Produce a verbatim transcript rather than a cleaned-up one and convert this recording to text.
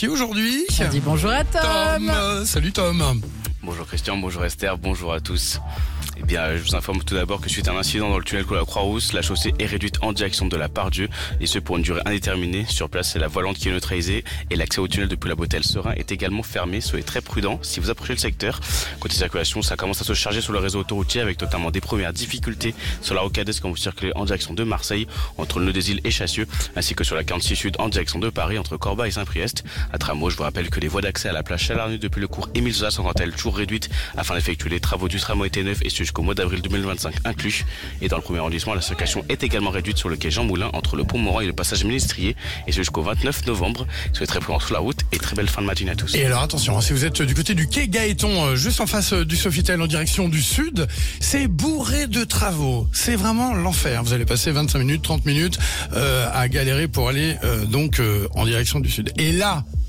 qui aujourd'hui? On dit bonjour à Tom. Tom, euh, salut Tom. Bonjour Christian, bonjour Esther, bonjour à tous. Eh bien, je vous informe tout d'abord que suite à un incident dans le tunnel de la Croix-Rousse, la chaussée est réduite en direction de la Part-Dieu, et ce pour une durée indéterminée. Sur place, c'est la voie lente qui est neutralisée et l'accès au tunnel depuis la Bretelle-Serein est également fermé. Soyez très prudents si vous approchez le secteur. Côté circulation, ça commence à se charger sur le réseau autoroutier avec notamment des premières difficultés sur la Rocades quand vous circulez en direction de Marseille, entre le nœud des îles et Chassieux, ainsi que sur la quarante-six Sud en direction de Paris, entre Corba et Saint-Priest. À Tramaux, je vous rappelle que les voies d'accès à la plage Chalarnue depuis le cours Émile Zola sont quant à elles toujours réduites afin d'effectuer les travaux du tramway T neuf et ce jusqu'au mois d'avril deux mille vingt-cinq inclus. Et dans le premier arrondissement, la circulation est également réduite sur le quai Jean Moulin entre le pont Morin et le passage Ministrier, et ce jusqu'au vingt-neuf novembre. Soyez très prudents sur la route et très belle fin de matinée à tous. Et alors attention, si vous êtes du côté du quai Gaëton, euh, juste en face euh, du Sofitel en direction du sud, c'est bourré de travaux. C'est vraiment l'enfer. Vous allez passer vingt-cinq minutes, trente minutes euh, à galérer pour aller euh, donc euh, en direction du sud. Et là,